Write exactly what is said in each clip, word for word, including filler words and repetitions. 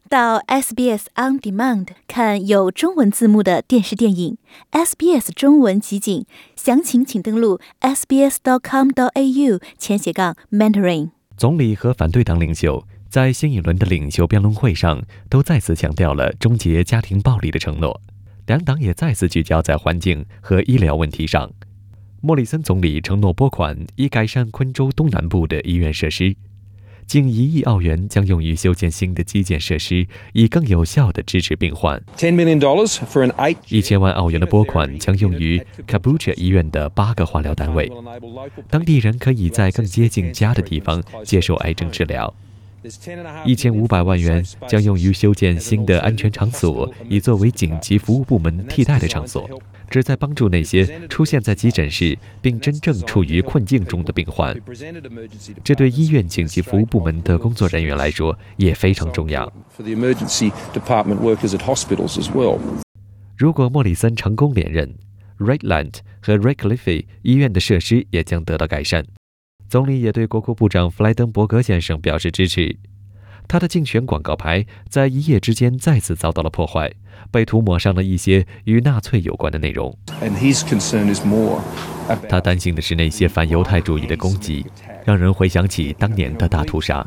到 S B S On Demand 看有中文字幕的电视电影 S B S 中文集锦，详情请登录 s b s dot com dot a u 前斜杠 mentoring。 总理和反对党领袖在新一轮的领袖辩论会上都再次强调了终结家庭暴力的承诺，两党也再次聚焦在环境和医疗问题上。莫里森总理承诺拨款以改善昆州东南部的医院设施，近一亿澳元将用于修建新的基建设施，以更有效地支持病患。一千万澳元的拨款将用于 Caboolture 医院的八个化疗单位，当地人可以在更接近家的地方接受癌症治疗。一千五百万元将用于修建新的安全场所，以作为紧急服务部门替代的场所，旨在帮助那些出现在急诊室并真正处于困境中的病患。这对医院紧急服务部门的工作人员来说也非常重要。如果莫里森成功连任， Redland 和 Redcliffe 医院的设施也将得到改善。总理也对国库部长弗莱登伯格先生表示支持。他的竞选广告牌在一夜之间再次遭到了破坏，被涂抹上了一些与纳粹有关的内容。他担心的是那些反犹太主义的攻击，让人回想起当年的大屠杀。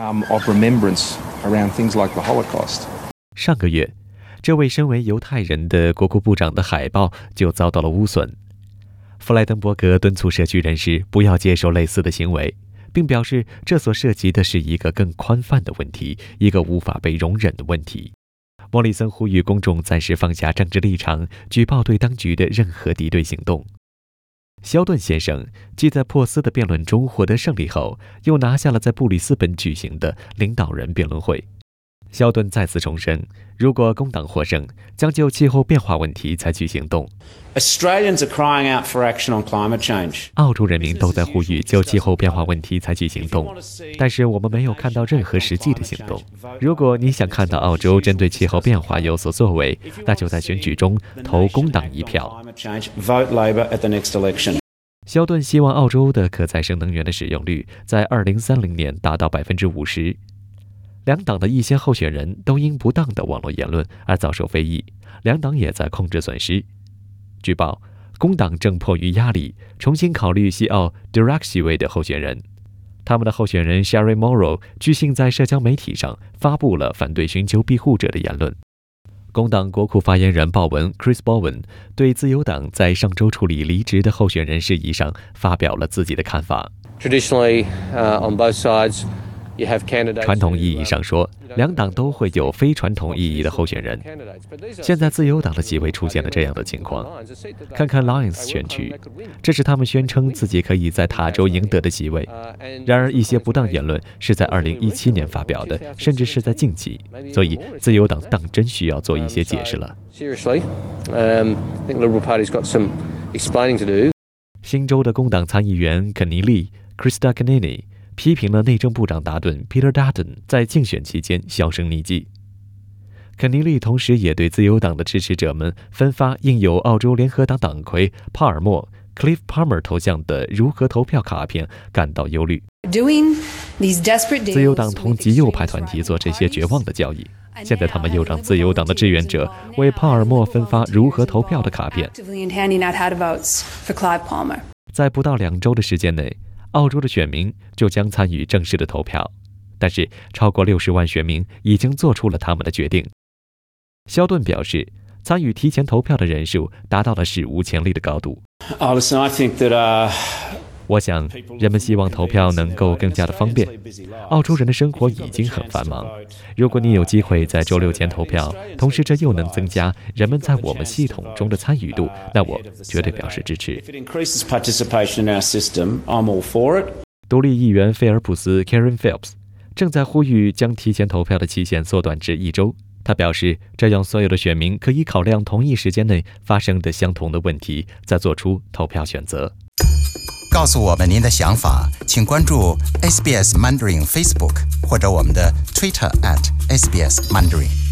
上个月，这位身为犹太人的国库部长的海报就遭到了污损。弗莱登伯格敦促社区人士不要接受类似的行为，并表示这所涉及的是一个更宽泛的问题，一个无法被容忍的问题。莫里森呼吁公众暂时放下政治立场，举报对当局的任何敌对行动。肖顿先生继在珀斯的辩论中获得胜利后，又拿下了在布里斯本举行的领导人辩论会。肖顿再次重申，如果工党获胜，将就气候变化问题采取行动。 Australians are crying out for action on climate change. 澳洲人民都在呼吁就气候变化问题采取行动，但是我们没有看到任何实际的行动。如果你想看到澳洲针对气候变化有所作为，那就在选举中投工党一票。肖顿希望澳洲的可再生能源的使用率在二零三零年达到百分之五十。两党的一些候选人都因不当的网络言论而遭受非议，两党也在控制损失。据报，工党正迫于压力重新考虑西澳 Dirac 席位的候选人。他们的候选人 Sherry Morrow 据信在社交媒体上发布了反对寻求庇护者的言论。工党国库发言人鲍文 Chris Bowen 对自由党在上周处理离职的候选人事宜上发表了自己的看法。 Traditionally, uh, on both sides, 传统意义上说，两党都会有非传统意义的候选人。现在自由党的几位出现了这样的情况，看看 Lyons 选区，这是他们宣称自己可以在塔州赢得的席位。然而一些不当言论是在二零一七年发表的，甚至是在近期，所以自由党当真需要做一些解释了。新州的工党参议员肯尼利 Krista Canini批评了内政部长达顿 Peter Dutton 在竞选期间销声匿迹。肯尼利同时也对自由党的支持者们分发印有澳洲联合党党魁帕尔默 Cliff Palmer 头像的如何投票卡片感到忧虑。自由党同极右派团体做这些绝望的交易，现在他们又让自由党的志愿者为帕尔默分发如何投票的卡片。在不到两周的时间内，澳洲的选民就将参与正式的投票，但是超过六十万选民已经做出了他们的决定。肖顿表示，参与提前投票的人数达到了史无前例的高度。 Oh, listen, I think that, uh... 我想人们希望投票能够更加的方便。澳洲人的生活已经很繁忙，如果你有机会在周六前投票，同时这又能增加人们在我们系统中的参与度，那我绝对表示支持。独立议员菲尔普斯 Karen Phelps 正在呼吁将提前投票的期限缩短至一周。他表示，这样所有的选民可以考量同一时间内发生的相同的问题，再做出投票选择。 告诉我们您的想法，请关注 S B S Mandarin Facebook 或者我们的 Twitter at S B S Mandarin。